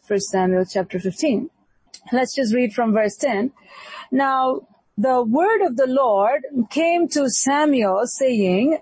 1 Samuel chapter 15. Let's just read from verse 10. Now, the word of the Lord came to Samuel, saying,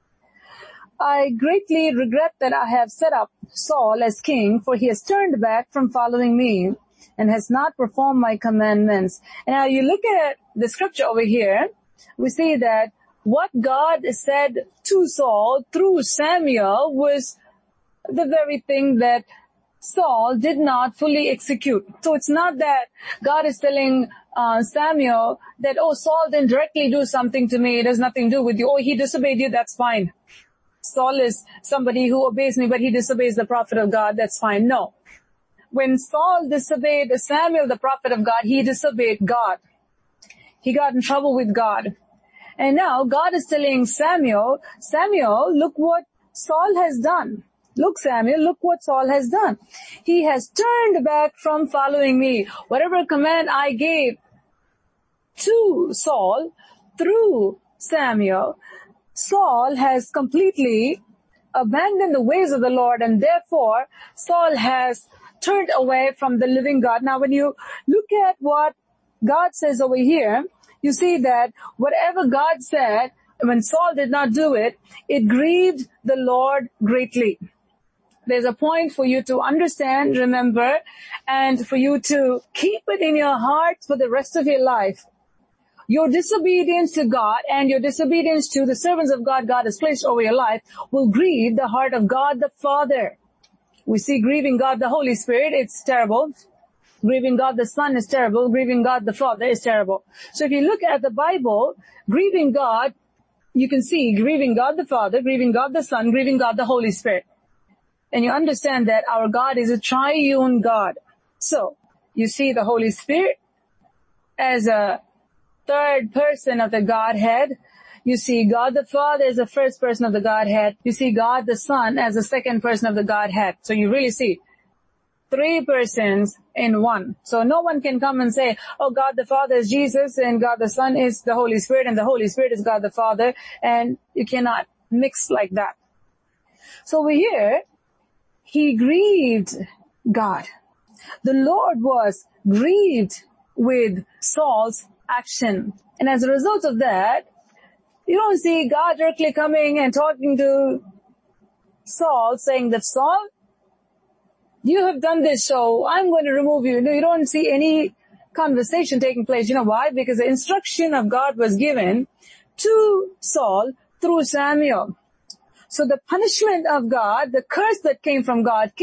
I greatly regret that I have set up Saul as king, for he has turned back from following me and has not performed my commandments. And now you look at the scripture over here, we see that what God said to Saul through Samuel was the very thing that Saul did not fully execute. So it's not that God is telling Samuel that, oh, Saul didn't directly do something to me, it has nothing to do with you. Oh, he disobeyed you, that's fine. Saul is somebody who obeys me, but he disobeys the prophet of God, that's fine. No. When Saul disobeyed Samuel, the prophet of God, he disobeyed God. He got in trouble with God. And now God is telling Samuel, look what Saul has done. Look, Samuel, look what Saul has done. He has turned back from following me. Whatever command I gave to Saul through Samuel, Saul has completely abandoned the ways of the Lord, and therefore Saul has turned away from the living God. Now, when you look at what God says over here, you see that whatever God said, when Saul did not do it, it grieved the Lord greatly. There's a point for you to understand, remember, and for you to keep it in your heart for the rest of your life. Your disobedience to God and your disobedience to the servants of God God has placed over your life will grieve the heart of God the Father. We see grieving God the Holy Spirit, it's terrible. Grieving God the Son is terrible. Grieving God the Father is terrible. So if you look at the Bible, grieving God, you can see grieving God the Father, grieving God the Son, grieving God the Holy Spirit. And you understand that our God is a triune God. So, you see the Holy Spirit as a third person of the Godhead. You see God the Father as the first person of the Godhead. You see God the Son as the second person of the Godhead. So you really see three persons in one. So no one can come and say, oh, God the Father is Jesus and God the Son is the Holy Spirit and the Holy Spirit is God the Father, and you cannot mix like that. So over here, he grieved God. The Lord was grieved with Saul's action. And as a result of that, you don't see God directly coming and talking to Saul saying that, Saul, you have done this, so I'm going to remove you. No, you don't see any conversation taking place. You know why? Because the instruction of God was given to Saul through Samuel. So the punishment of God, the curse that came from God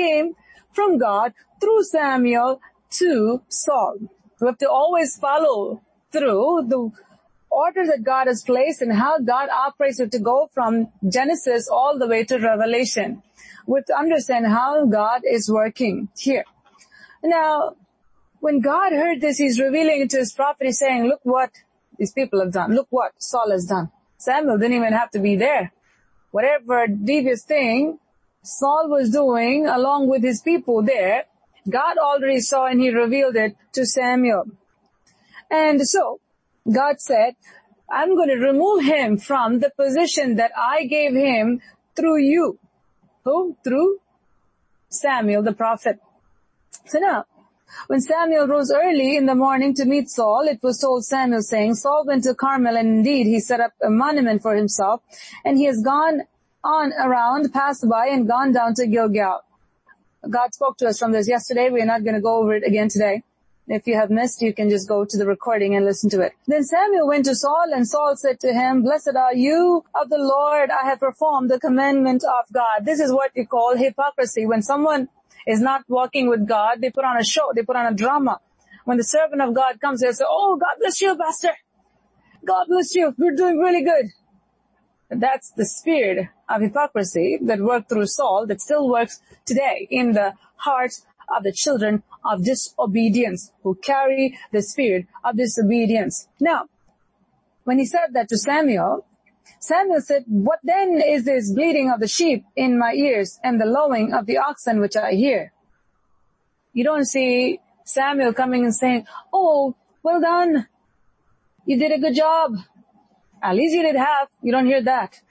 through Samuel to Saul. We have to always follow through the order that God has placed and how God operates it to go from Genesis all the way to Revelation. We have to understand how God is working here. Now, when God heard this, He's revealing it to His prophet. He's saying, look what these people have done. Look what Saul has done. Samuel didn't even have to be there. Whatever devious thing Saul was doing along with his people there, God already saw and He revealed it to Samuel. And so, God said, I'm going to remove him from the position that I gave him through you. Who? Through Samuel the prophet. So now, when Samuel rose early in the morning to meet Saul, it was told Samuel saying, Saul went to Carmel, and indeed he set up a monument for himself, and he has gone on around, passed by, and gone down to Gilgal. God spoke to us from this yesterday. We are not going to go over it again today. If you have missed, you can just go to the recording and listen to it. Then Samuel went to Saul, and Saul said to him, Blessed are you of the Lord, I have performed the commandment of God. This is what you call hypocrisy. When someone is not walking with God, they put on a show, they put on a drama. When the servant of God comes, they say, oh, God bless you, pastor. God bless you. You're doing really good. That's the spirit of hypocrisy that worked through Saul, that still works today in the hearts of the children of disobedience, who carry the spirit of disobedience. Now, when he said that to Samuel, Samuel said, what then is this bleating of the sheep in my ears and the lowing of the oxen which I hear? You don't see Samuel coming and saying, oh, well done. You did a good job. At least you did half. You don't hear that.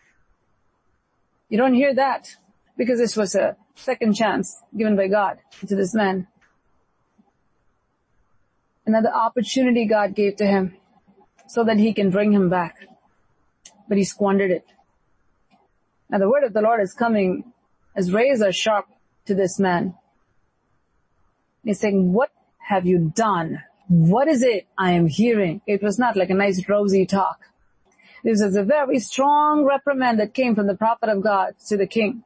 You don't hear that because this was a second chance given by God to this man. Another opportunity God gave to him so that he can bring him back. But he squandered it. Now the word of the Lord is coming as razor sharp to this man. He's saying, what have you done? What is it I am hearing? It was not like a nice rosy talk. This is a very strong reprimand that came from the prophet of God to the king.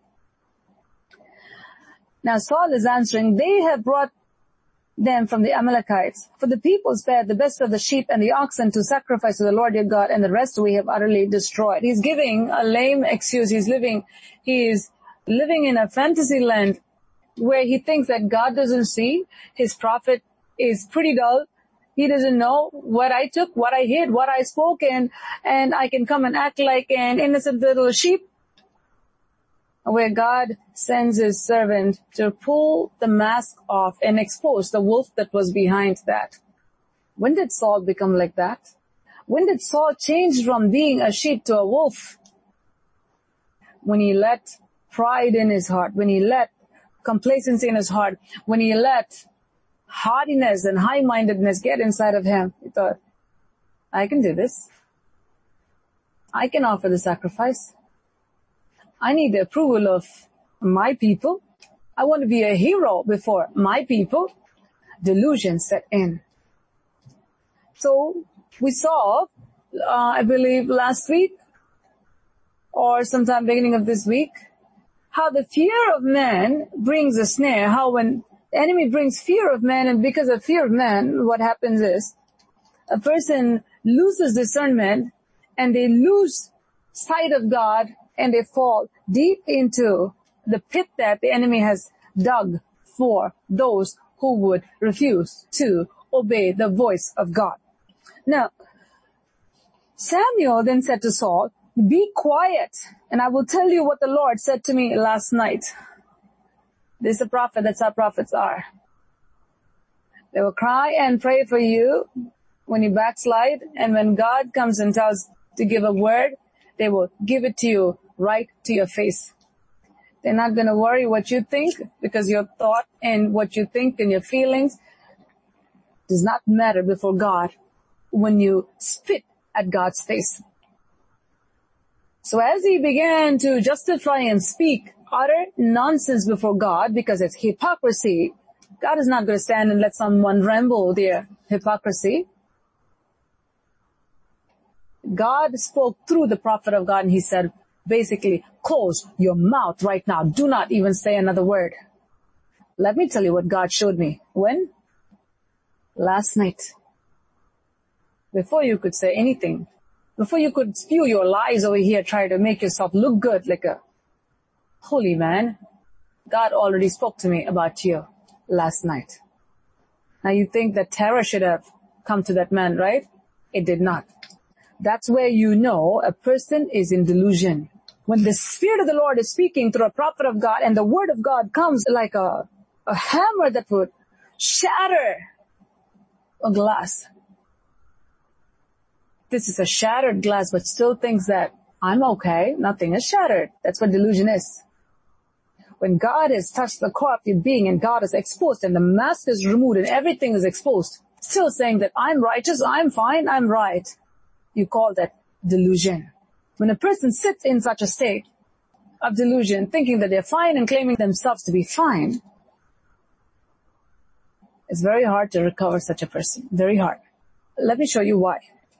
Now Saul is answering, they have brought them from the Amalekites. For the people spared the best of the sheep and the oxen to sacrifice to the Lord your God, and the rest we have utterly destroyed. He's giving a lame excuse. He is living in a fantasy land where he thinks that God doesn't see. His prophet is pretty dull. He doesn't know what I took, what I hid, what I spoke, and I can come and act like an innocent little sheep. Where God sends his servant to pull the mask off and expose the wolf that was behind that. When did Saul become like that? When did Saul change from being a sheep to a wolf? When he let pride in his heart, when he let complacency in his heart, when he let haughtiness and high-mindedness get inside of him. He thought, I can do this. I can offer the sacrifice. I need the approval of my people. I want to be a hero before my people. Delusion set in. So we saw, I believe last week or sometime beginning of this week, how the fear of man brings a snare, how when the enemy brings fear of man, and because of fear of man, what happens is a person loses discernment and they lose sight of God and they fall deep into the pit that the enemy has dug for those who would refuse to obey the voice of God. Now, Samuel then said to Saul, be quiet, and I will tell you what the Lord said to me last night. This is a prophet, that's how prophets are. They will cry and pray for you when you backslide, and when God comes and tells to give a word, they will give it to you right to your face. They're not going to worry what you think, because your thought and what you think and your feelings does not matter before God when you spit at God's face. So as he began to justify and speak utter nonsense before God, because it's hypocrisy, God is not going to stand and let someone ramble their hypocrisy. God spoke through the prophet of God, and he said, basically, close your mouth right now. Do not even say another word. Let me tell you what God showed me. When? Last night. Before you could say anything, before you could spew your lies over here, try to make yourself look good like a holy man, God already spoke to me about you last night. Now you think that terror should have come to that man, right? It did not. That's where you know a person is in delusion. When the Spirit of the Lord is speaking through a prophet of God and the word of God comes like a hammer that would shatter a glass. This is a shattered glass, but still thinks that I'm okay, nothing is shattered. That's what delusion is. When God has touched the core of your being and God is exposed and the mask is removed and everything is exposed, still saying that I'm righteous, I'm fine, I'm right. You call that delusion. When a person sits in such a state of delusion, thinking that they're fine and claiming themselves to be fine, it's very hard to recover such a person. Very hard. Let me show you why.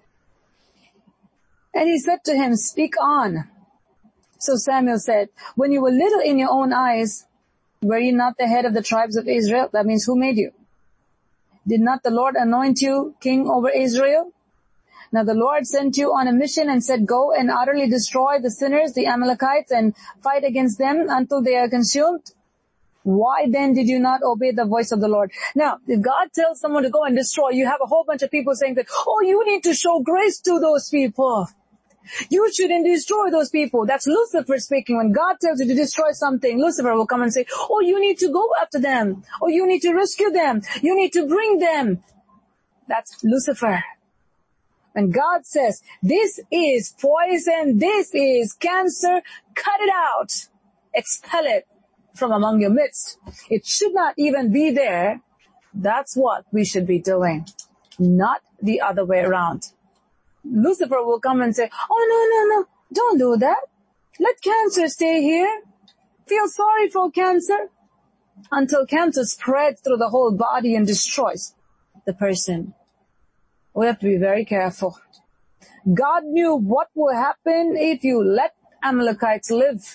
And he said to him, speak on. So Samuel said, when you were little in your own eyes, were you not the head of the tribes of Israel? That means who made you? Did not the Lord anoint you king over Israel? Now the Lord sent you on a mission and said, go and utterly destroy the sinners, the Amalekites, and fight against them until they are consumed. Why then did you not obey the voice of the Lord? Now, if God tells someone to go and destroy, you have a whole bunch of people saying that, oh, you need to show grace to those people. You shouldn't destroy those people. That's Lucifer speaking. When God tells you to destroy something, Lucifer will come and say, oh, you need to go after them. Oh, you need to rescue them. You need to bring them. That's Lucifer. When God says, this is poison, this is cancer, cut it out. Expel it from among your midst. It should not even be there. That's what we should be doing. not the other way around. Lucifer will come and say, oh, no, don't do that. Let cancer stay here. Feel sorry for cancer. Until cancer spreads through the whole body and destroys the person. We have to be very careful. God knew what will happen if you let Amalekites live.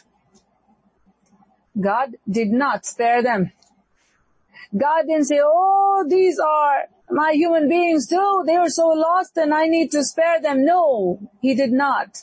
God did not spare them. God didn't say, oh, these are my human beings too. They are so lost and I need to spare them. No, He did not.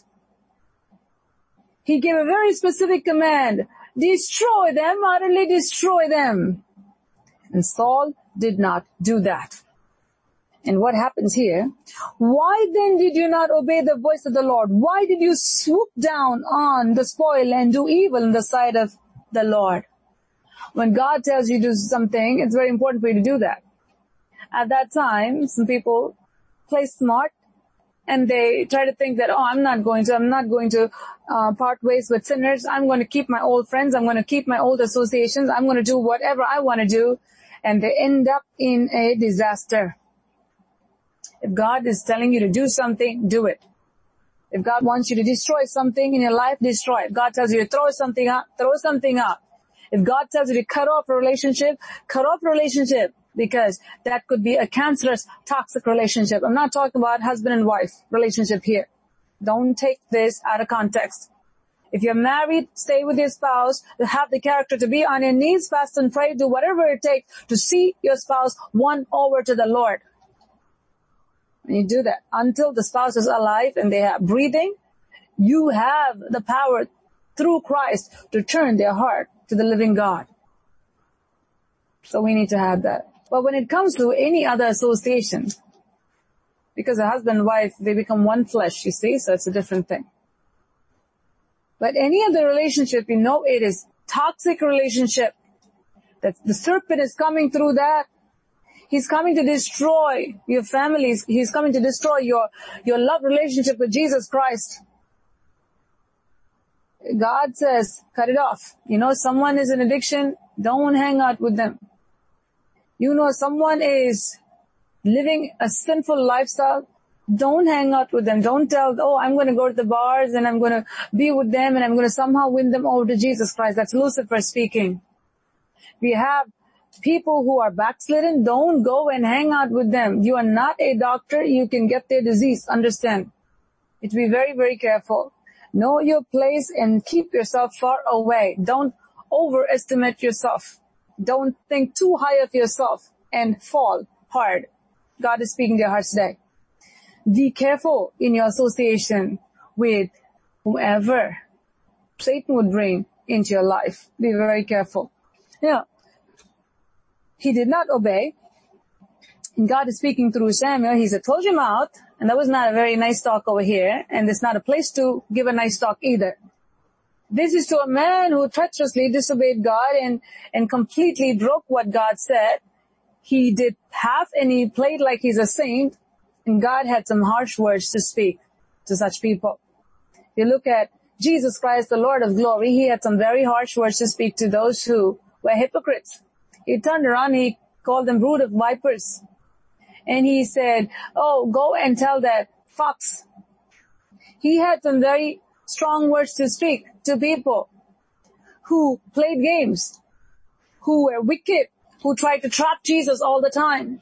He gave a very specific command. Destroy them, utterly destroy them. And Saul did not do that. And what happens here? Why then did you not obey the voice of the Lord? Why did you swoop down on the spoil and do evil in the sight of the Lord? When God tells you to do something, it's very important for you to do that. At that time, some people play smart and they try to think that, oh, I'm not going to part ways with sinners. I'm going to keep my old friends. I'm going to keep my old associations. I'm going to do whatever I want to do. And they end up in a disaster. If God is telling you to do something, do it. If God wants you to destroy something in your life, destroy it. If God tells you to throw something out, throw something out. If God tells you to cut off a relationship, cut off a relationship, because that could be a cancerous, toxic relationship. I'm not talking about husband and wife relationship here. Don't take this out of context. If you're married, stay with your spouse, have the character to be on your knees, fast and pray, do whatever it takes to see your spouse won over to the Lord. When you do that, until the spouse is alive and they are breathing, you have the power through Christ to turn their heart to the living God. So we need to have that. But when it comes to any other association, because a husband and wife, they become one flesh, you see, so it's a different thing. But any other relationship, you know, it is toxic relationship. That the serpent is coming through that. He's coming to destroy your families. He's coming to destroy your love relationship with Jesus Christ. God says, cut it off. You know, someone is in addiction, don't hang out with them. You know, someone is living a sinful lifestyle, don't hang out with them. Don't tell, oh, I'm going to go to the bars and I'm going to be with them and I'm going to somehow win them over to Jesus Christ. That's Lucifer speaking. We have people who are backslidden, don't go and hang out with them. You are not a doctor, you can get their disease, understand. You have to be very, very careful. Know your place and keep yourself far away. Don't overestimate yourself. Don't think too high of yourself and fall hard. God is speaking to your hearts today. Be careful in your association with whoever Satan would bring into your life. Be very careful. Yeah. He did not obey. And God is speaking through Samuel. He said, close your mouth. And that was not a very nice talk over here. And it's not a place to give a nice talk either. This is to a man who treacherously disobeyed God and completely broke what God said. He did half and he played like he's a saint. And God had some harsh words to speak to such people. If you look at Jesus Christ, the Lord of glory, He had some very harsh words to speak to those who were hypocrites. He turned around, He called them brood of vipers. And He said, oh, go and tell that fox. He had some very strong words to speak to people who played games, who were wicked, who tried to trap Jesus all the time.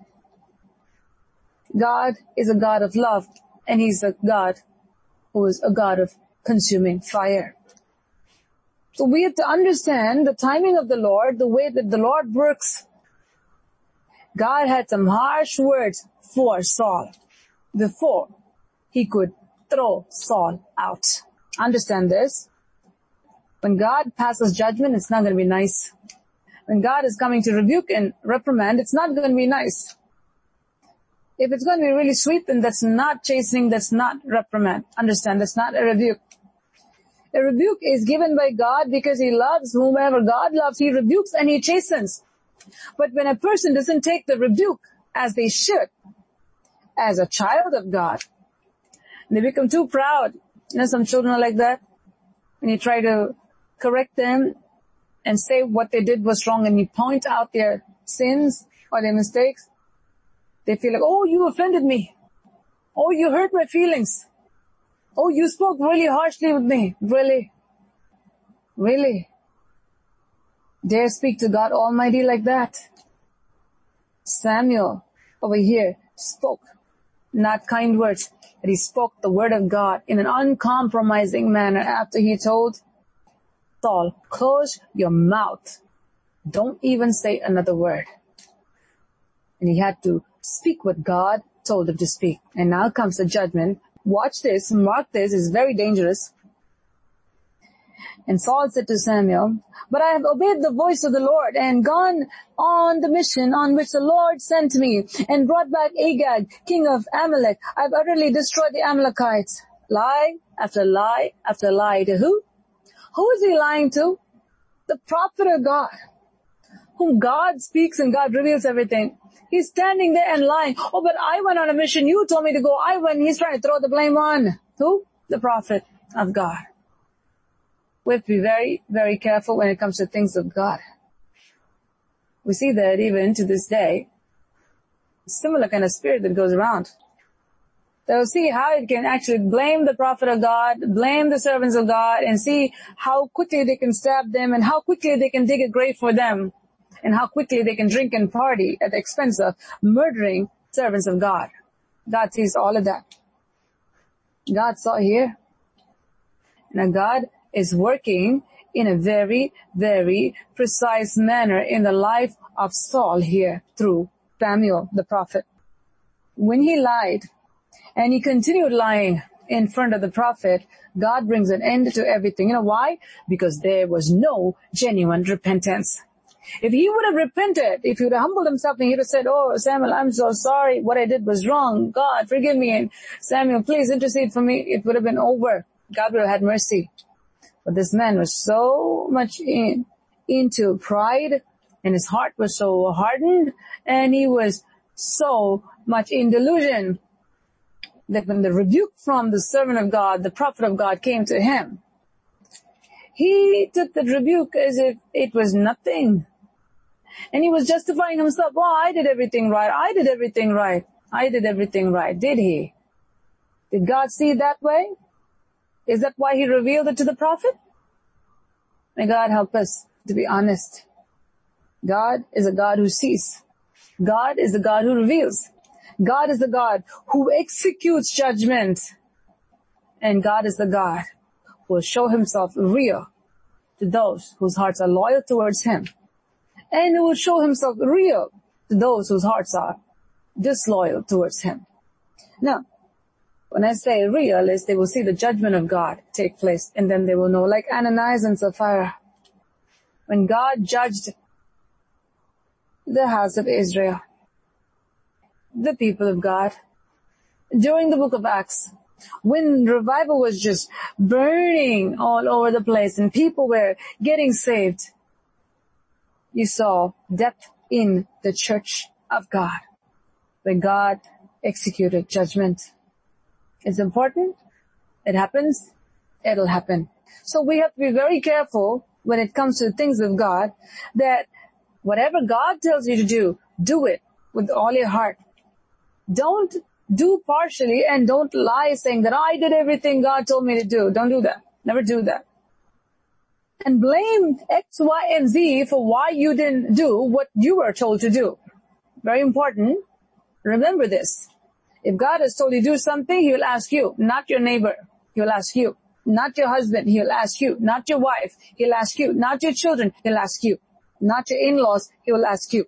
God is a God of love, and He's a God who is a God of consuming fire. So we have to understand the timing of the Lord, the way that the Lord works. God had some harsh words for Saul before He could throw Saul out. Understand this. When God passes judgment, it's not going to be nice. When God is coming to rebuke and reprimand, it's not going to be nice. If it's going to be really sweet, then that's not chastening, that's not reprimand. Understand, that's not a rebuke. A rebuke is given by God because He loves whomever God loves. He rebukes and He chastens. But when a person doesn't take the rebuke as they should, as a child of God, they become too proud. You know, some children are like that. When you try to correct them and say what they did was wrong and you point out their sins or their mistakes, They feel like, oh, you offended me. Oh, you hurt my feelings. Oh, you spoke really harshly with me. Really? Really? Dare speak to God Almighty like that? Samuel over here spoke not kind words, but he spoke the word of God in an uncompromising manner after he told Saul, close your mouth. Don't even say another word. And he had to speak what God told him to speak. And now comes the judgment. Watch this, mark this, it's very dangerous. And Saul said to Samuel, but I have obeyed the voice of the Lord and gone on the mission on which the Lord sent me and brought back Agag, king of Amalek. I've utterly destroyed the Amalekites. Lie after lie after lie to who? Who is he lying to? The prophet of God, whom God speaks and God reveals everything. He's standing there and lying. Oh, but I went on a mission. You told me to go. I went. He's trying to throw the blame on. Who? The prophet of God. We have to be very, very careful when it comes to things of God. We see that even to this day, a similar kind of spirit that goes around. They'll see how it can actually blame the prophet of God, blame the servants of God, and see how quickly they can stab them and how quickly they can dig a grave for them and how quickly they can drink and party at the expense of murdering servants of God. God sees all of that. God saw here. Now God is working in a very, very precise manner in the life of Saul here through Samuel the prophet. When he lied and he continued lying in front of the prophet, God brings an end to everything. You know why? Because there was no genuine repentance. If he would have repented, if he would have humbled himself and he would have said, oh, Samuel, I'm so sorry. What I did was wrong. God, forgive me. And Samuel, please intercede for me. It would have been over. God would have had mercy. But this man was so much into pride and his heart was so hardened and he was so much in delusion that when the rebuke from the servant of God, the prophet of God came to him, he took the rebuke as if it was nothing. And he was justifying himself. Oh, I did everything right. I did everything right. I did everything right. Did he? Did God see it that way? Is that why he revealed it to the prophet? May God help us to be honest. God is a God who sees. God is the God who reveals. God is the God who executes judgment. And God is the God who will show himself real to those whose hearts are loyal towards him. And who will show himself real to those whose hearts are disloyal towards him. Now, when I say real, is they will see the judgment of God take place, and then they will know, like Ananias and Sapphira, when God judged the house of Israel, the people of God, during the book of Acts, when revival was just burning all over the place and people were getting saved, you saw depth in the church of God, where God executed judgment. It's important. It happens. It'll happen. So we have to be very careful when it comes to things of God, that whatever God tells you to do it with all your heart. Don't do partially and don't lie saying that I did everything God told me to do. Don't do that. Never do that. And blame X, Y, and Z for why you didn't do what you were told to do. Very important. Remember this. If God has told you to do something, He will ask you, not your neighbor. He will ask you. Not your husband, He'll ask you. Not your wife, He'll ask you. Not your children, He'll ask you. Not your in-laws, He will ask you.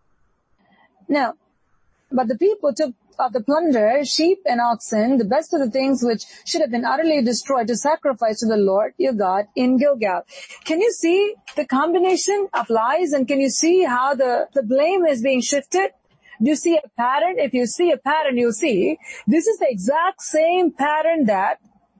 Now, but the people took of the plunder, sheep and oxen, the best of the things which should have been utterly destroyed, to sacrifice to the Lord your God in Gilgal. Can you see the combination of lies, and can you see how the blame is being shifted? Do you see a pattern? If you see a pattern, you'll see this is the exact same pattern that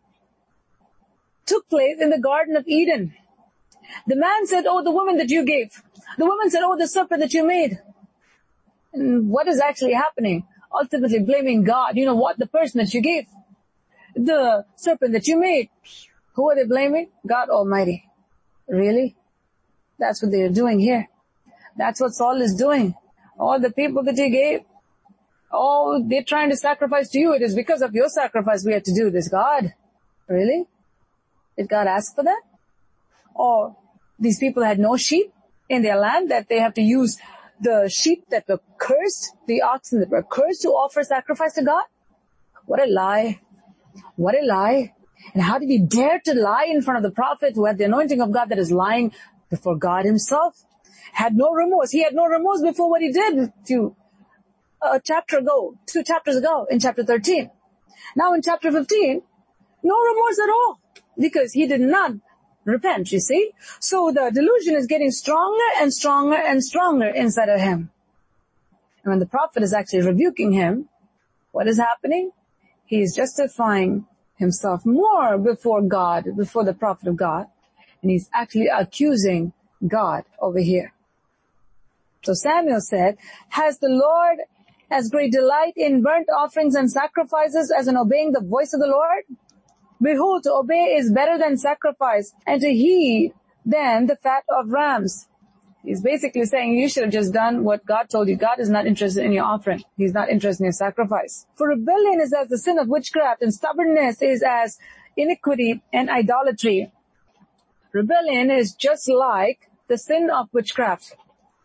took place in the Garden of Eden. The man said, oh, the woman that you gave. The woman said, oh, the serpent that you made. And what is actually happening? Ultimately blaming God. You know what? The person that you gave. The serpent that you made. Who are they blaming? God Almighty. Really? That's what they're doing here. That's what Saul is doing. All the people that he gave, Oh, they're trying to sacrifice to you. It is because of your sacrifice we have to do this. God, really? Did God ask for that? Or these people had no sheep in their land that they have to use the sheep that were cursed, the oxen that were cursed to offer sacrifice to God? What a lie. What a lie. And how did he dare to lie in front of the prophet who had the anointing of God that is lying before God himself? Had no remorse. He had no remorse before what he did two chapters ago in chapter 13. Now in chapter 15, no remorse at all because he did not repent, you see. So the delusion is getting stronger and stronger and stronger inside of him. And when the prophet is actually rebuking him, what is happening? He is justifying himself more before God, before the prophet of God. And he's actually accusing God over here. So Samuel said, has the Lord as great delight in burnt offerings and sacrifices as in obeying the voice of the Lord? Behold, to obey is better than sacrifice, and to heed than the fat of rams. He's basically saying you should have just done what God told you. God is not interested in your offering. He's not interested in your sacrifice. For rebellion is as the sin of witchcraft, and stubbornness is as iniquity and idolatry. Rebellion is just like the sin of witchcraft.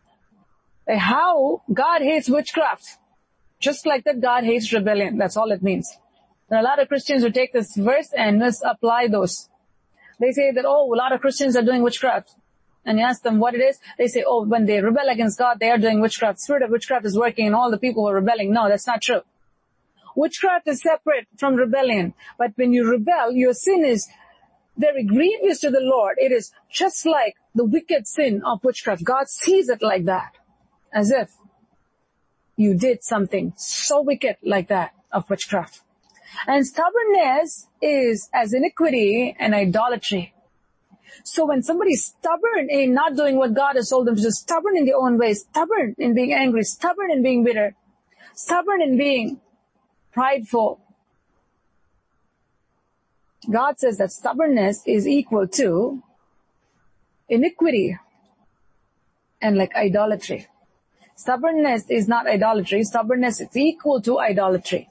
How God hates witchcraft. Just like that, God hates rebellion. That's all it means. There are a lot of Christians who take this verse and misapply those. They say that, oh, a lot of Christians are doing witchcraft. And you ask them what it is, they say, oh, when they rebel against God, they are doing witchcraft. Spirit of witchcraft is working in all the people who are rebelling. No, that's not true. Witchcraft is separate from rebellion. But when you rebel, your sin is very grievous to the Lord. It is just like the wicked sin of witchcraft. God sees it like that. As if you did something so wicked like that of witchcraft. And stubbornness is as iniquity and idolatry. So when somebody's stubborn in not doing what God has told them to do, stubborn in their own ways, stubborn in being angry, stubborn in being bitter, stubborn in being prideful, God says that stubbornness is equal to iniquity and like idolatry. Stubbornness is not idolatry. Stubbornness is equal to idolatry.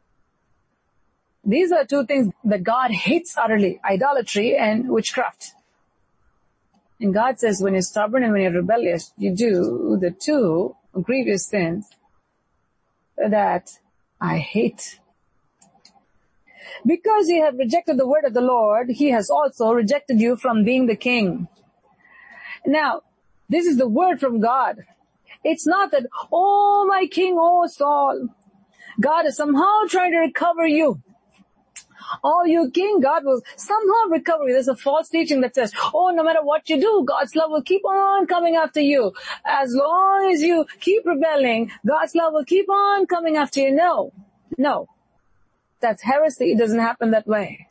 These are two things that God hates utterly, idolatry and witchcraft. And God says when you're stubborn and when you're rebellious, you do the two grievous sins that I hate. Because you have rejected the word of the Lord, he has also rejected you from being the king. Now, this is the word from God. It's not that, oh my king, oh Saul, God is somehow trying to recover you. Oh, you king, God will somehow recover you. There's a false teaching that says, oh, no matter what you do, God's love will keep on coming after you. As long as you keep rebelling, God's love will keep on coming after you. No. That's heresy. It doesn't happen that way.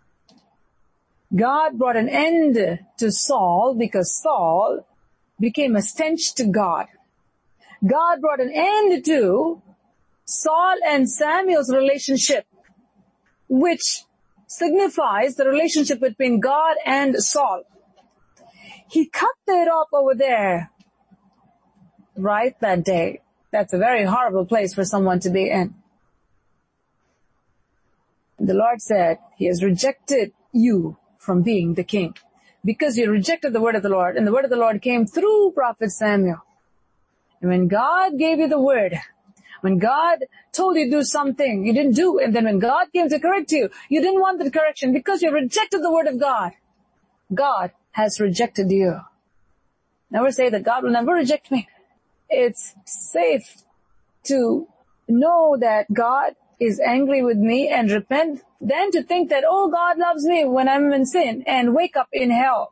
God brought an end to Saul because Saul became a stench to God. God brought an end to Saul and Samuel's relationship, which signifies the relationship between God and Saul. He cut it off over there, right, that day. That's a very horrible place for someone to be in. The Lord said, he has rejected you from being the king because you rejected the word of the Lord, and the word of the Lord came through prophet Samuel. And when God gave you the word, when God told you to do something, you didn't do, and then when God came to correct you, you didn't want the correction because you rejected the word of God. God has rejected you. Never say that God will never reject me. It's safe to know that God is angry with me and repent than to think that, oh, God loves me when I'm in sin and wake up in hell.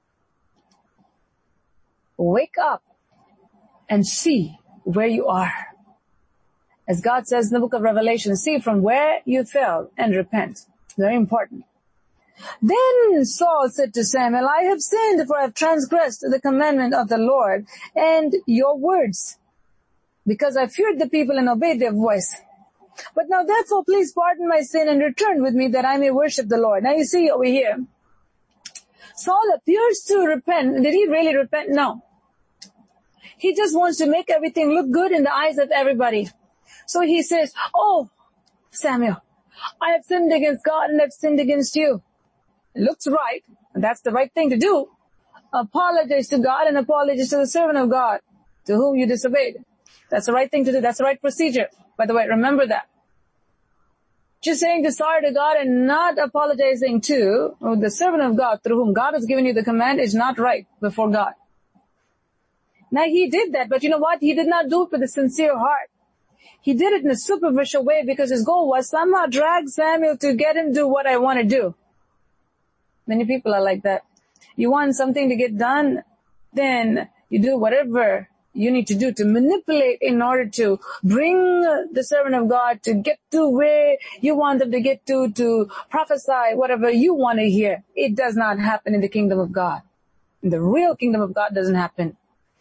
Wake up and see where you are. As God says in the book of Revelation, see from where you fell and repent. Very important. Then Saul said to Samuel, I have sinned, for I have transgressed the commandment of the Lord and your words, because I feared the people and obeyed their voice. But now therefore please pardon my sin and return with me that I may worship the Lord. Now you see over here, Saul appears to repent. Did he really repent? No. He just wants to make everything look good in the eyes of everybody. So he says, oh, Samuel, I have sinned against God and I've sinned against you. It looks right. And that's the right thing to do. Apologize to God and apologize to the servant of God to whom you disobeyed. That's the right thing to do. That's the right procedure. By the way, remember that. Just saying the sorry to God and not apologizing to the servant of God through whom God has given you the command is not right before God. Now he did that, but you know what? He did not do it with a sincere heart. He did it in a superficial way because his goal was somehow drag Samuel to get him to do what I want to do. Many people are like that. You want something to get done, then you do whatever you need to do to manipulate in order to bring the servant of God to get to where you want them to get to prophesy whatever you want to hear. It does not happen in the kingdom of God. In the real kingdom of God doesn't happen.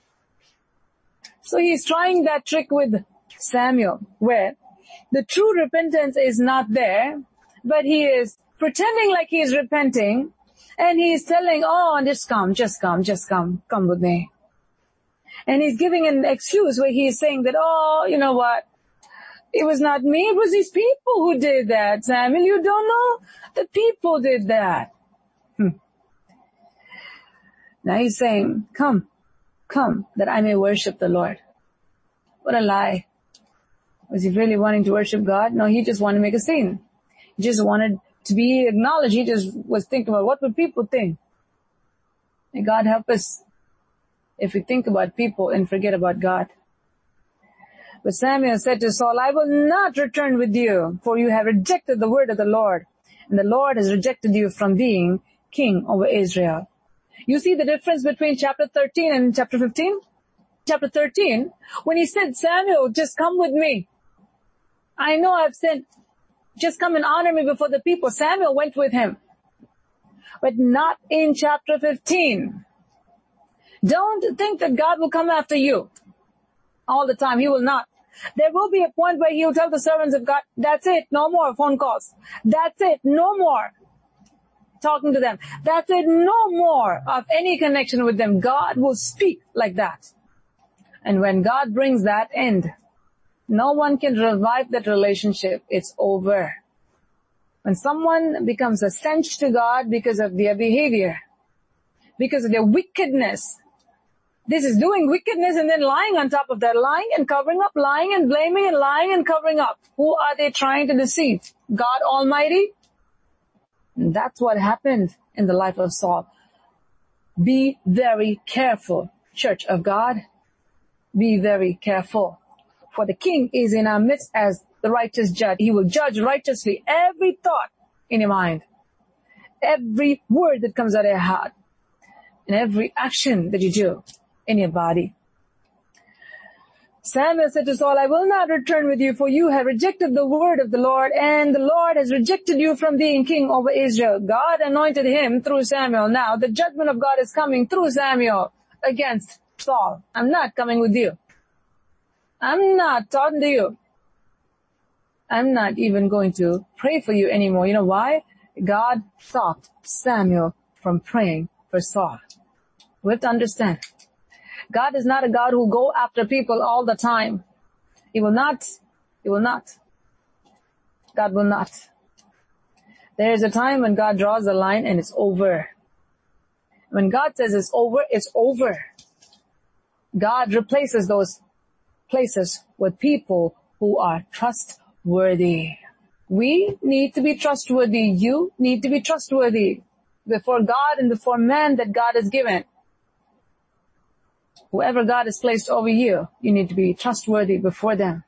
So he's trying that trick with Samuel, where the true repentance is not there, but he is pretending like he is repenting, and he is telling, oh, just come with me. And he's giving an excuse where he is saying that, oh, you know what? It was not me, it was these people who did that, Samuel. You don't know? The people did that. Now he's saying, come, that I may worship the Lord. What a lie. Was he really wanting to worship God? No, he just wanted to make a scene. He just wanted to be acknowledged. He just was thinking about what would people think. May God help us if we think about people and forget about God. But Samuel said to Saul, I will not return with you, for you have rejected the word of the Lord, and the Lord has rejected you from being king over Israel. You see the difference between chapter 13 and chapter 15? Chapter 13, when he said, Samuel, just come with me. I know I've sinned. Just come and honor me before the people. Samuel went with him. But not in chapter 15. Don't think that God will come after you all the time. He will not. There will be a point where he will tell the servants of God, that's it, no more phone calls. That's it, no more talking to them. That's it, no more of any connection with them. God will speak like that. And when God brings that end, no one can revive that relationship. It's over. When someone becomes a stench to God because of their behavior, because of their wickedness, this is doing wickedness and then lying on top of that, lying and covering up, lying and blaming and lying and covering up. Who are they trying to deceive? God Almighty? And that's what happened in the life of Saul. Be very careful, Church of God. Be very careful. For the king is in our midst as the righteous judge. He will judge righteously every thought in your mind, every word that comes out of your heart, and every action that you do in your body. Samuel said to Saul, I will not return with you, for you have rejected the word of the Lord, and the Lord has rejected you from being king over Israel. God anointed him through Samuel. Now the judgment of God is coming through Samuel against Saul. I'm not coming with you. I'm not talking to you. I'm not even going to pray for you anymore. You know why? God stopped Samuel from praying for Saul. We have to understand. God is not a God who will go after people all the time. He will not. He will not. God will not. There is a time when God draws a line and it's over. When God says it's over, it's over. God replaces those places with people who are trustworthy. We need to be trustworthy. You need to be trustworthy before God and before man that God has given. Whoever God has placed over you, you need to be trustworthy before them.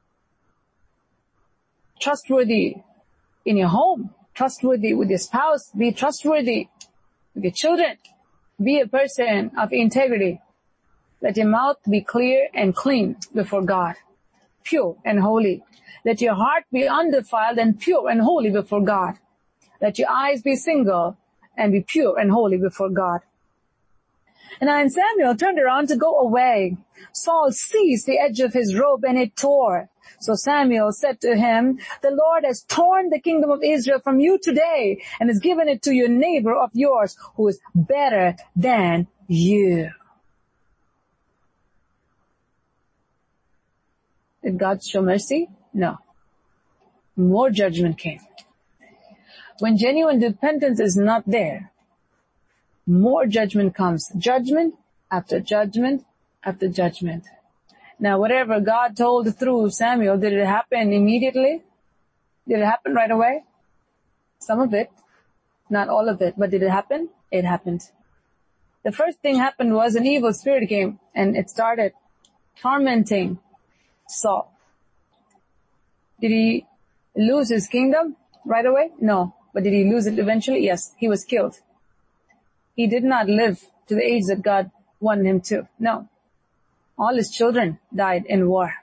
Trustworthy in your home. Trustworthy with your spouse. Be trustworthy with your children. Be a person of integrity. Let your mouth be clear and clean before God. Pure and holy. Let your heart be undefiled and pure and holy before God. Let your eyes be single and be pure and holy before God. And then Samuel turned around to go away. Saul seized the edge of his robe and it tore. So Samuel said to him, the Lord has torn the kingdom of Israel from you today and has given it to your neighbor of yours who is better than you. Did God show mercy? No. More judgment came. When genuine repentance is not there, more judgment comes. Judgment after judgment after judgment. Now, whatever God told through Samuel, did it happen immediately? Did it happen right away? Some of it. Not all of it. But did it happen? It happened. The first thing happened was an evil spirit came and it started tormenting Saul. Did he lose his kingdom right away? No. But did he lose it eventually? Yes. He was killed. He did not live to the age that God wanted him to. No. All his children died in war.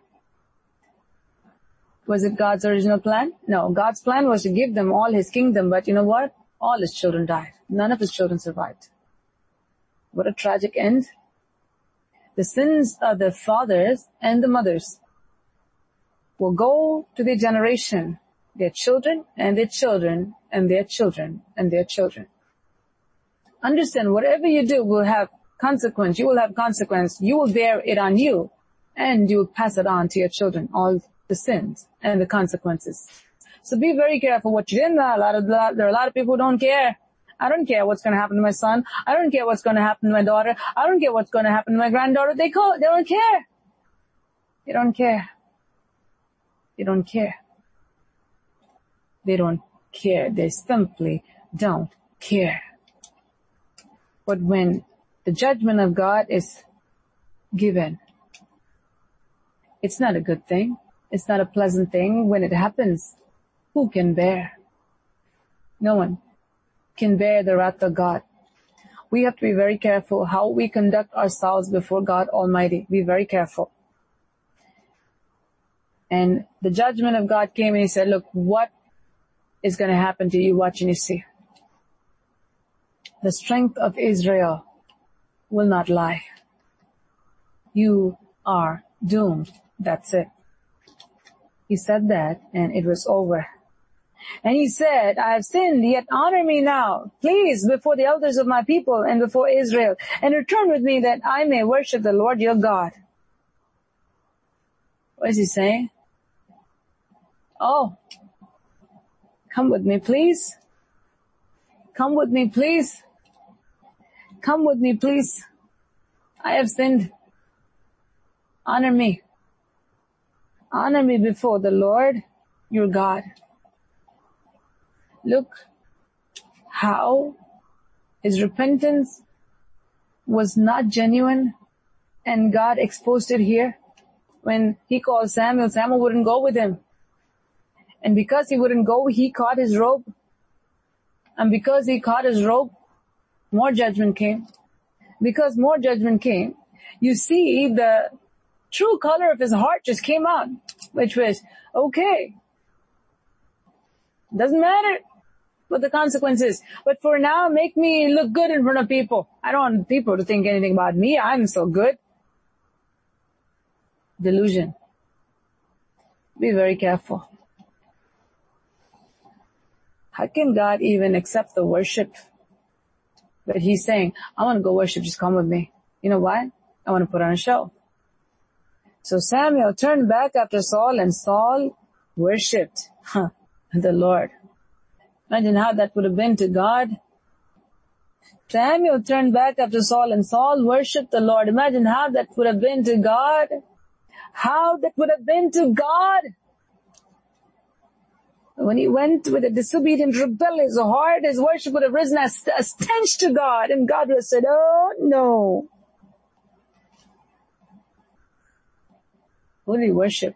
Was it God's original plan? No. God's plan was to give them all his kingdom, but you know what? All his children died. None of his children survived. What a tragic end. The sins of the fathers and the mothers will go to their generation, their children and their children and their children and their children. Understand, whatever you do will have consequence. You will have consequence. You will bear it on you and you will pass it on to your children, all the sins and the consequences. So be very careful what you do. There are a lot of people who don't care. I don't care what's going to happen to my son. I don't care what's going to happen to my daughter. I don't care what's going to happen to my granddaughter. They don't care. They don't care. They don't care. They don't care. They simply don't care. But when the judgment of God is given, it's not a good thing. It's not a pleasant thing. When it happens, who can bear? No one can bear the wrath of God. We have to be very careful how we conduct ourselves before God Almighty. Be very careful. And the judgment of God came and he said, look, what is going to happen to you? Watch and you see. The strength of Israel will not lie. You are doomed. That's it. He said that and it was over. And he said, I have sinned, yet honor me now, please, before the elders of my people and before Israel, and return with me that I may worship the Lord your God. What is he saying? Oh, come with me, please. Come with me, please. Come with me, please. I have sinned. Honor me. Honor me before the Lord your God. Look how his repentance was not genuine and God exposed it here. When he called Samuel, Samuel wouldn't go with him. And because he wouldn't go, he caught his robe. And because he caught his robe, more judgment came. Because more judgment came, you see the true color of his heart just came out, which was, okay, doesn't matter what the consequences, but for now, make me look good in front of people. I don't want people to think anything about me. I'm so good. Delusion. Be very careful. How can God even accept the worship? But he's saying, I want to go worship, just come with me. You know why? I want to put on a show. So Samuel turned back after Saul and Saul worshipped the Lord. Imagine how that would have been to God. Samuel turned back after Saul and Saul worshipped the Lord. Imagine how that would have been to God. How that would have been to God. When he went with a disobedient, rebellious heart, his worship would have risen as a stench to God. And God would have said, oh no. Who did he worship?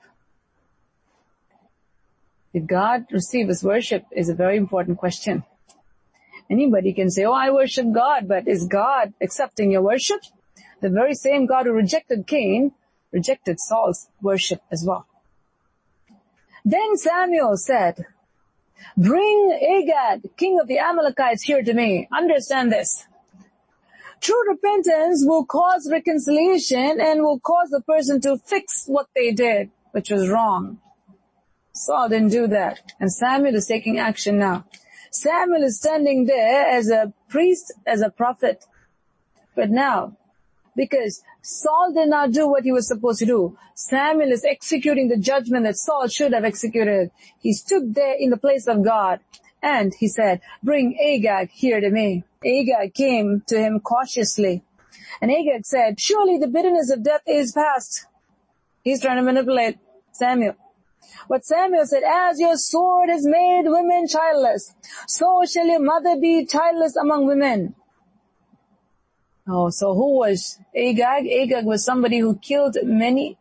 Did God receive his worship is a very important question. Anybody can say, oh, I worship God, but is God accepting your worship? The very same God who rejected Cain rejected Saul's worship as well. Then Samuel said, bring Agag, king of the Amalekites, here to me. Understand this. True repentance will cause reconciliation and will cause the person to fix what they did, which was wrong. Saul didn't do that. And Samuel is taking action now. Samuel is standing there as a priest, as a prophet. But now, because Saul did not do what he was supposed to do. Samuel is executing the judgment that Saul should have executed. He stood there in the place of God and he said, bring Agag here to me. Agag came to him cautiously. And Agag said, surely the bitterness of death is past. He's trying to manipulate Samuel. But Samuel said, as your sword has made women childless, so shall your mother be childless among women. Oh, so who was Agag? Agag was somebody who killed many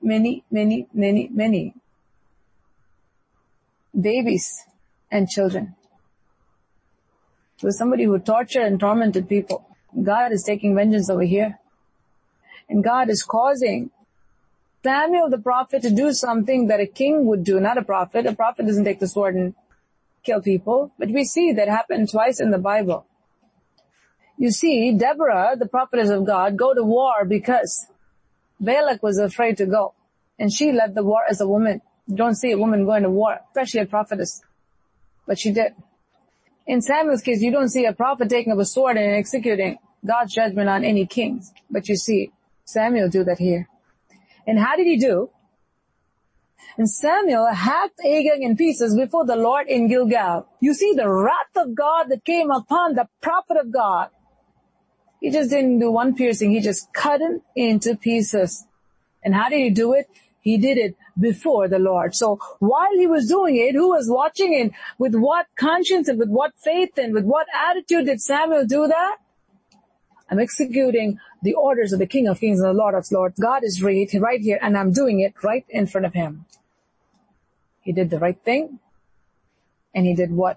babies and children. He was somebody who tortured and tormented people. God is taking vengeance over here. And God is causing Samuel the prophet to do something that a king would do, not a prophet. A prophet doesn't take the sword and kill people. But we see that happen twice in the Bible. You see, Deborah, the prophetess of God, go to war because Balak was afraid to go. And she led the war as a woman. You don't see a woman going to war, especially a prophetess. But she did. In Samuel's case, you don't see a prophet taking up a sword and executing God's judgment on any kings. But you see Samuel do that here. And how did he do? And Samuel hacked Agag in pieces before the Lord in Gilgal. You see the wrath of God that came upon the prophet of God. He just didn't do one piercing. He just cut him into pieces. And how did he do it? He did it before the Lord. So while he was doing it, who was watching it? With what conscience and with what faith and with what attitude did Samuel do that? I'm executing the orders of the King of Kings and the Lord of Lords. God is right here and I'm doing it right in front of him. He did the right thing and he did what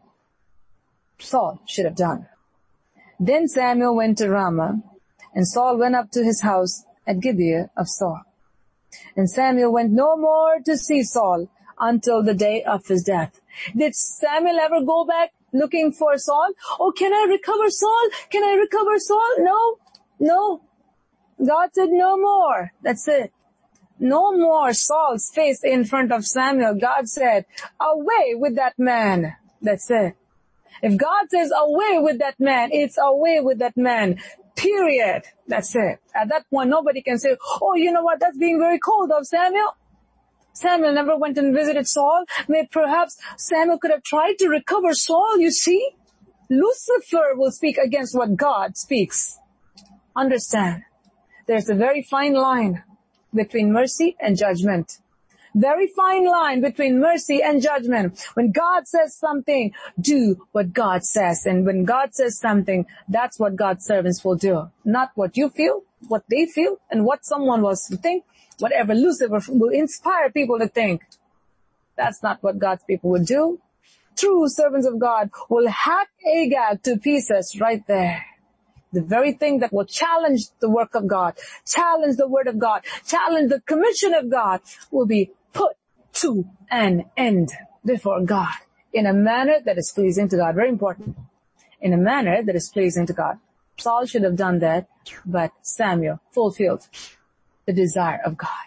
Saul should have done. Then Samuel went to Ramah and Saul went up to his house at Gibeah of Saul. And Samuel went no more to see Saul until the day of his death. Did Samuel ever go back looking for Saul? Oh, can I recover Saul? Can I recover Saul? No. God said no more. That's it. No more Saul's face in front of Samuel. God said, away with that man. That's it. If God says away with that man, it's away with that man. Period. That's it. At that point, nobody can say, oh, you know what? That's being very cold of Samuel. Samuel never went and visited Saul. Perhaps Samuel could have tried to recover Saul, you see. Lucifer will speak against what God speaks. Understand. There's a very fine line between mercy and judgment. Very fine line between mercy and judgment. When God says something, do what God says. And when God says something, that's what God's servants will do. Not what you feel, what they feel, and what someone wants to think. Whatever Lucifer will inspire people to think. That's not what God's people would do. True servants of God will hack Agag to pieces right there. The very thing that will challenge the work of God, challenge the word of God, challenge the commission of God will be put to an end before God in a manner that is pleasing to God. Very important. In a manner that is pleasing to God. Saul should have done that, but Samuel fulfilled the desire of God.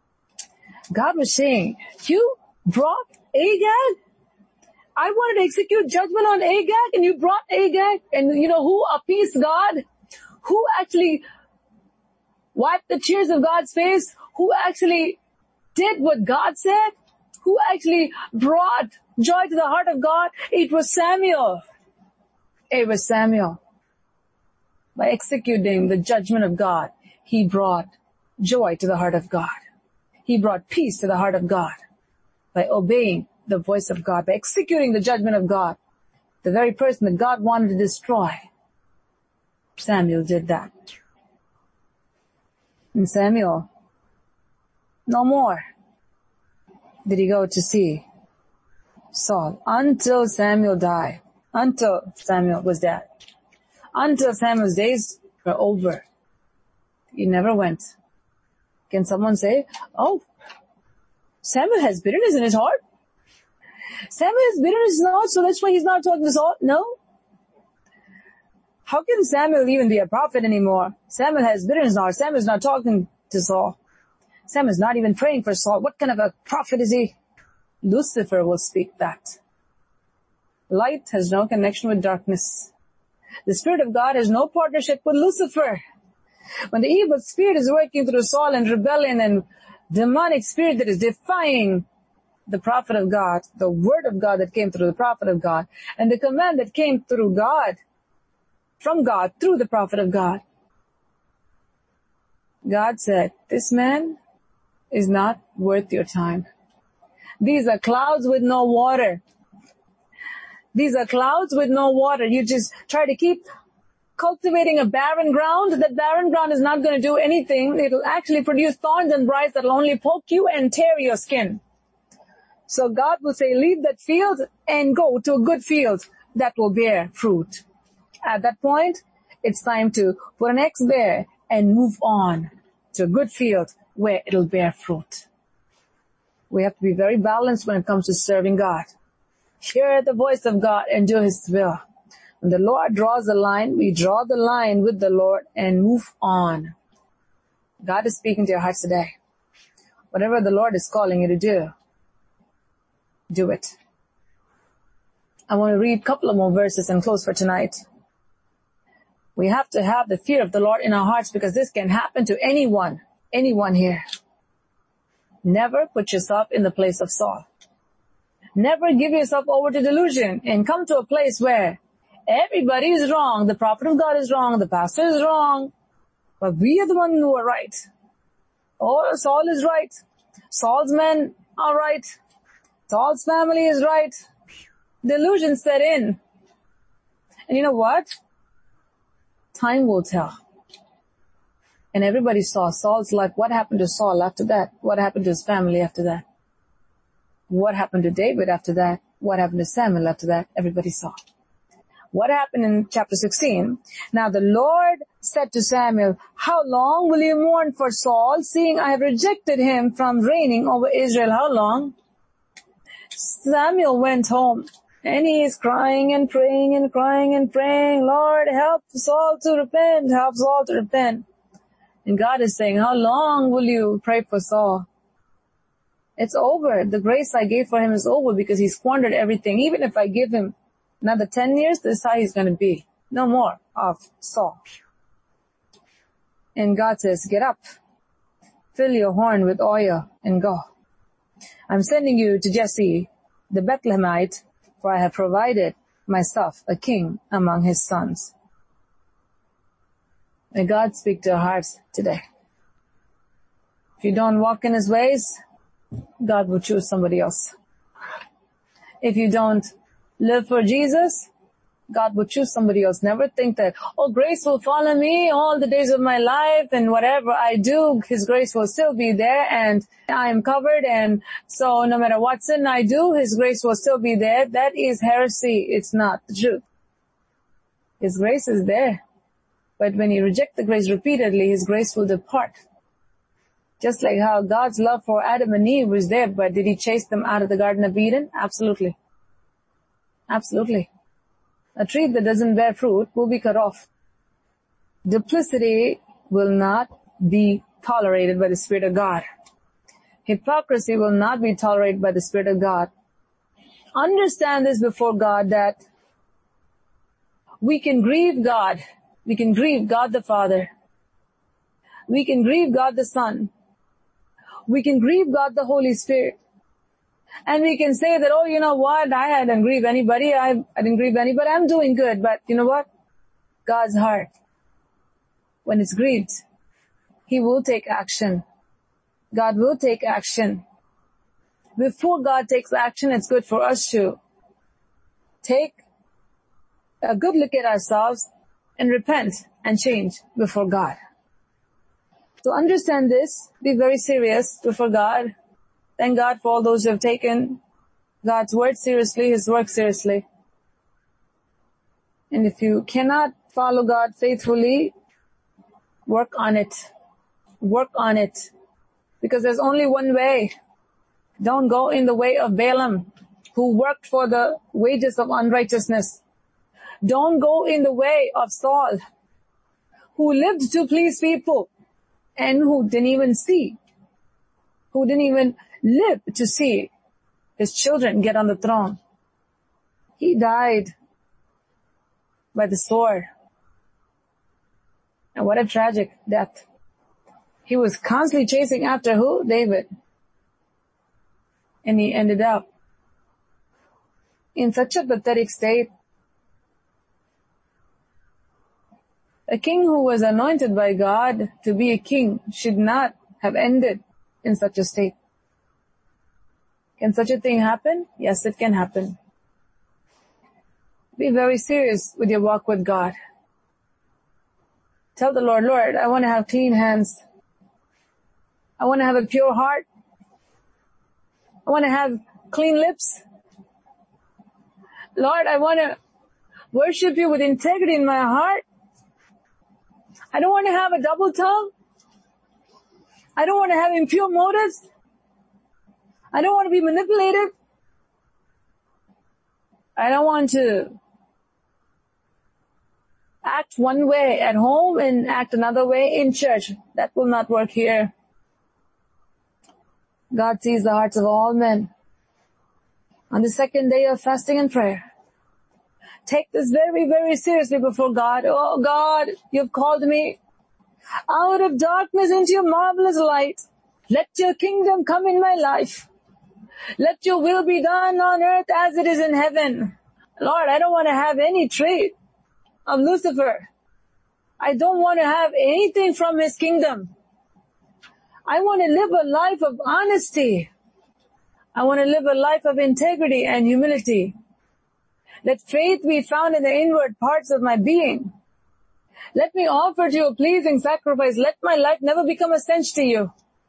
God was saying, you brought Agag? I wanted to execute judgment on Agag and you brought Agag, and you know who appeased God? Who actually wiped the tears of God's face? Who actually did what God said? Who actually brought joy to the heart of God? It was Samuel. It was Samuel. By executing the judgment of God, he brought joy to the heart of God. He brought peace to the heart of God. By obeying the voice of God, by executing the judgment of God, the very person that God wanted to destroy, Samuel did that. And Samuel, no more did he go to see Saul until Samuel died, until Samuel was dead, until Samuel's days were over. He never went. Can someone say, oh, Samuel has bitterness in his heart? Samuel has bitterness in his heart, so that's why he's not talking to Saul? No. How can Samuel even be a prophet anymore? Samuel has bitterness in his heart. Samuel's not talking to Saul. Samuel's not even praying for Saul. What kind of a prophet is he? Lucifer will speak that. Light has no connection with darkness. The Spirit of God has no partnership with Lucifer. When the evil spirit is working through Saul and rebellion and demonic spirit that is defying the prophet of God, the word of God that came through the prophet of God, and the command that came through God, from God, through the prophet of God. God said, this man is not worth your time. These are clouds with no water. These are clouds with no water. You just try to keep cultivating a barren ground. That barren ground is not going to do anything. It will actually produce thorns and briars that will only poke you and tear your skin. So God will say, leave that field and go to a good field that will bear fruit. At that point, it's time to put an X there and move on to a good field where it'll bear fruit. We have to be very balanced when it comes to serving God. Hear the voice of God and do His will. When the Lord draws the line, we draw the line with the Lord and move on. God is speaking to your hearts today. Whatever the Lord is calling you to do it. I want to read a couple of more verses and close for tonight. We have to have the fear of the Lord in our hearts because this can happen to anyone here. Never put yourself in the place of Saul. Never give yourself over to delusion and come to a place where everybody is wrong. The prophet of God is wrong. The pastor is wrong. But we are the ones who are right. Oh, Saul is right. Saul's men are right. Saul's family is right. Delusion set in. And you know what? Time will tell. And everybody saw Saul's life. What happened to Saul after that? What happened to his family after that? What happened to David after that? What happened to Samuel after that? Everybody saw. What happened in chapter 16? Now the Lord said to Samuel, how long will you mourn for Saul, seeing I have rejected him from reigning over Israel? How long? Samuel went home and he is crying and praying and crying and praying, Lord, help Saul to repent, help Saul to repent. And God is saying, how long will you pray for Saul? It's over. The grace I gave for him is over because he squandered everything. Even if I give him another 10 years, this is how he's going to be. No more of Saul. And God says, get up, fill your horn with oil and go. I'm sending you to Jesse, the Bethlehemite, for I have provided myself a king among his sons. May God speak to our hearts today. If you don't walk in His ways, God will choose somebody else. If you don't live for Jesus, God will choose somebody else. Never think that, grace will follow me all the days of my life and whatever I do, His grace will still be there and I am covered, and so no matter what sin I do, His grace will still be there. That is heresy. It's not the truth. His grace is there. But when you reject the grace repeatedly, His grace will depart. Just like how God's love for Adam and Eve was there, but did He chase them out of the Garden of Eden? Absolutely. Absolutely. A tree that doesn't bear fruit will be cut off. Duplicity will not be tolerated by the Spirit of God. Hypocrisy will not be tolerated by the Spirit of God. Understand this before God, that we can grieve God. We can grieve God the Father. We can grieve God the Son. We can grieve God the Holy Spirit. And we can say that, you know what, I didn't grieve anybody. I didn't grieve anybody. I'm doing good. But you know what? God's heart, when it's grieved, He will take action. God will take action. Before God takes action, it's good for us to take a good look at ourselves and repent and change before God. So understand this. Be very serious before God. Thank God for all those who have taken God's word seriously, His work seriously. And if you cannot follow God faithfully, work on it. Work on it. Because there's only one way. Don't go in the way of Balaam, who worked for the wages of unrighteousness. Don't go in the way of Saul, who lived to please people and who didn't even see, who didn't even live to see his children get on the throne. He died by the sword. And what a tragic death. He was constantly chasing after who? David. And he ended up in such a pathetic state. A king who was anointed by God to be a king should not have ended in such a state. Can such a thing happen? Yes, it can happen. Be very serious with your walk with God. Tell the Lord, Lord, I want to have clean hands. I want to have a pure heart. I want to have clean lips. Lord, I want to worship you with integrity in my heart. I don't want to have a double tongue. I don't want to have impure motives. I don't want to be manipulative. I don't want to act one way at home and act another way in church. That will not work here. God sees the hearts of all men. On the second day of fasting and prayer, take this very, very seriously before God. Oh God, you've called me out of darkness into your marvelous light. Let your kingdom come in my life. Let your will be done on earth as it is in heaven. Lord, I don't want to have any trait of Lucifer. I don't want to have anything from his kingdom. I want to live a life of honesty. I want to live a life of integrity and humility. Let faith be found in the inward parts of my being. Let me offer to you a pleasing sacrifice. Let my life never become a stench to you.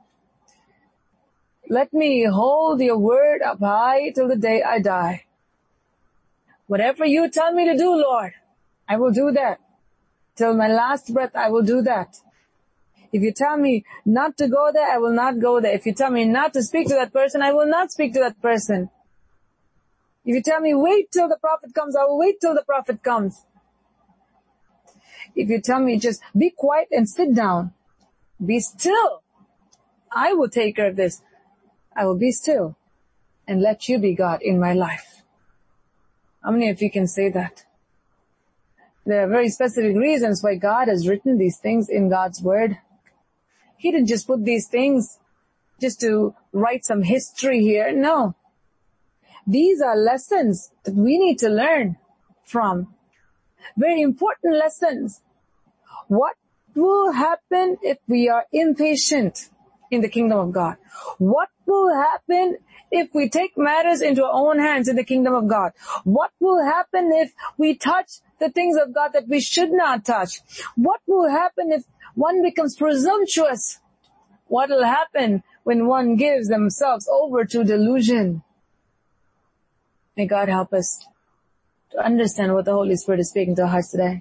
Let me hold your word up high till the day I die. Whatever you tell me to do, Lord, I will do that. Till my last breath, I will do that. If you tell me not to go there, I will not go there. If you tell me not to speak to that person, I will not speak to that person. If you tell me wait till the prophet comes, I will wait till the prophet comes. If you tell me just be quiet and sit down, be still, I will take care of this. I will be still and let you be God in my life. How many of you can say that? There are very specific reasons why God has written these things in God's word. He didn't just put these things just to write some history here. No. These are lessons that we need to learn from. Very important lessons. What will happen if we are impatient in the kingdom of God? What will happen if we take matters into our own hands in the kingdom of God? What will happen if we touch the things of God that we should not touch? What will happen if one becomes presumptuous? What will happen when one gives themselves over to delusion? May God help us to understand what the Holy Spirit is speaking to our hearts today.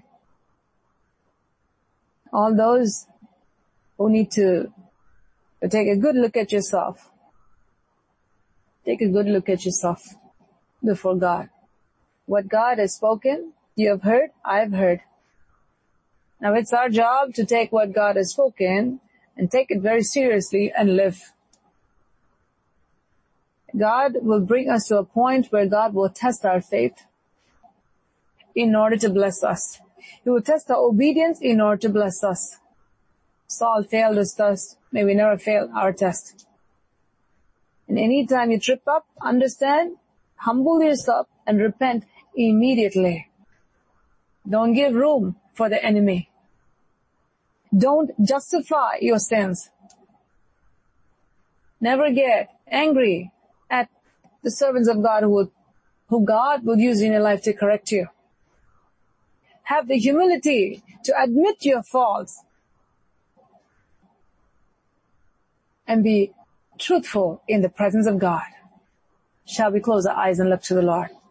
All those who need to take a good look at yourself. Take a good look at yourself before God. What God has spoken, you have heard, I've heard. Now it's our job to take what God has spoken and take it very seriously and live. God will bring us to a point where God will test our faith in order to bless us. He will test our obedience in order to bless us. Saul failed his test. May we never fail our test. And any time you trip up, understand, humble yourself and repent immediately. Don't give room for the enemy. Don't justify your sins. Never get angry at the servants of God who God will use in your life to correct you. Have the humility to admit your faults and be truthful in the presence of God. Shall we close our eyes and look to the Lord?